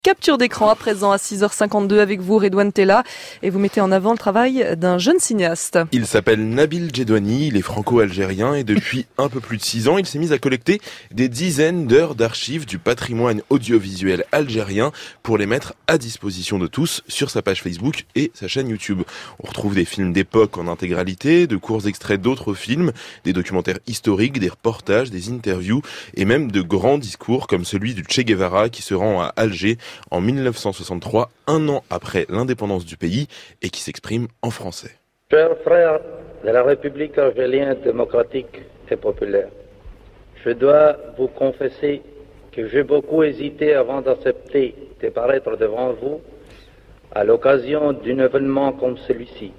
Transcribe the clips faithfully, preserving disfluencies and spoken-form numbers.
Capture d'écran à présent à six heures cinquante-deux avec vous, Redouane Tella, et vous mettez en avant le travail d'un jeune cinéaste. Il s'appelle Nabil Djedouani, il est franco-algérien et depuis un peu plus de six ans, il s'est mis à collecter des dizaines d'heures d'archives du patrimoine audiovisuel algérien pour les mettre à disposition de tous sur sa page Facebook et sa chaîne YouTube. On retrouve des films d'époque en intégralité, de courts extraits d'autres films, des documentaires historiques, des reportages, des interviews et même de grands discours comme celui du Che Guevara qui se rend à Alger en mille neuf cent soixante-trois, un an après l'indépendance du pays, et qui s'exprime en français. Chers frères de la République algérienne démocratique et populaire, je dois vous confesser que j'ai beaucoup hésité avant d'accepter de paraître devant vous à l'occasion d'un événement comme celui-ci.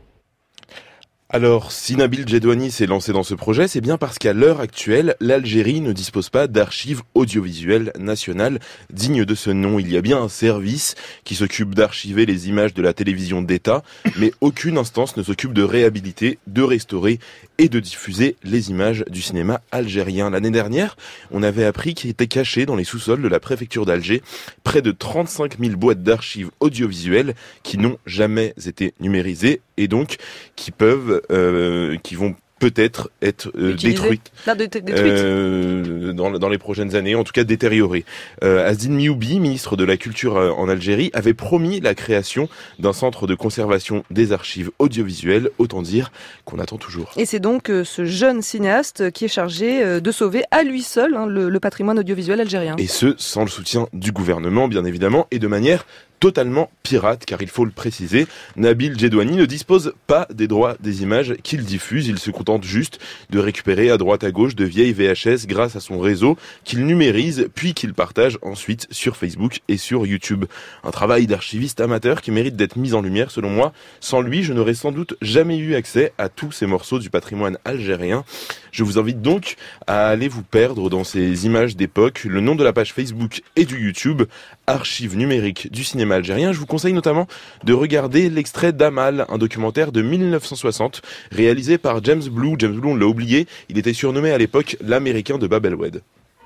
Alors, si Nabil Djedouani s'est lancé dans ce projet, c'est bien parce qu'à l'heure actuelle, l'Algérie ne dispose pas d'archives audiovisuelles nationales dignes de ce nom. Il y a bien un service qui s'occupe d'archiver les images de la télévision d'État, mais aucune instance ne s'occupe de réhabiliter, de restaurer et de diffuser les images du cinéma algérien. L'année dernière, on avait appris qu'il était caché dans les sous-sols de la préfecture d'Alger près de trente-cinq mille boîtes d'archives audiovisuelles qui n'ont jamais été numérisées et donc qui peuvent Euh, qui vont peut-être être euh, détruites Là, de, de, détruite. euh, dans, dans les prochaines années, en tout cas détériorées. Euh, Azdine Mioubi, ministre de la Culture euh, en Algérie, avait promis la création d'un centre de conservation des archives audiovisuelles, autant dire qu'on attend toujours. Et c'est donc euh, ce jeune cinéaste qui est chargé euh, de sauver à lui seul hein, le, le patrimoine audiovisuel algérien. Et ce, sans le soutien du gouvernement, bien évidemment, et de manière totalement pirate, car il faut le préciser, Nabil Djedouani ne dispose pas des droits des images qu'il diffuse, il se contente juste de récupérer à droite à gauche de vieilles V H S grâce à son réseau qu'il numérise puis qu'il partage ensuite sur Facebook et sur YouTube. Un travail d'archiviste amateur qui mérite d'être mis en lumière selon moi. Sans lui, je n'aurais sans doute jamais eu accès à tous ces morceaux du patrimoine algérien. Je vous invite donc à aller vous perdre dans ces images d'époque. Le nom de la page Facebook et du YouTube, Archives numériques du cinéma algérien. Je vous conseille notamment de regarder l'extrait d'Amal, un documentaire de mille neuf cent soixante réalisé par James Blue. James Blue, on l'a oublié, il était surnommé à l'époque l'Américain de Bab el-Oued.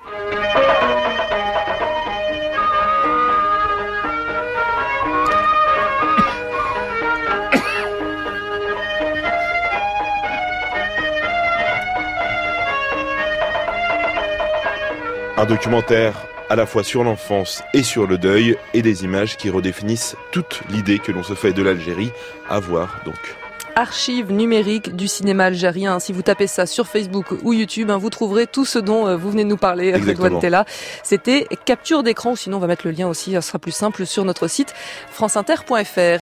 Un documentaire à la fois sur l'enfance et sur le deuil, et des images qui redéfinissent toute l'idée que l'on se fait de l'Algérie, à voir donc. Archives numériques du cinéma algérien. Si vous tapez ça sur Facebook ou YouTube, hein, vous trouverez tout ce dont vous venez de nous parler, Redouane Tella. C'était capture d'écran, sinon on va mettre le lien aussi, ça sera plus simple sur notre site franceinter point fr.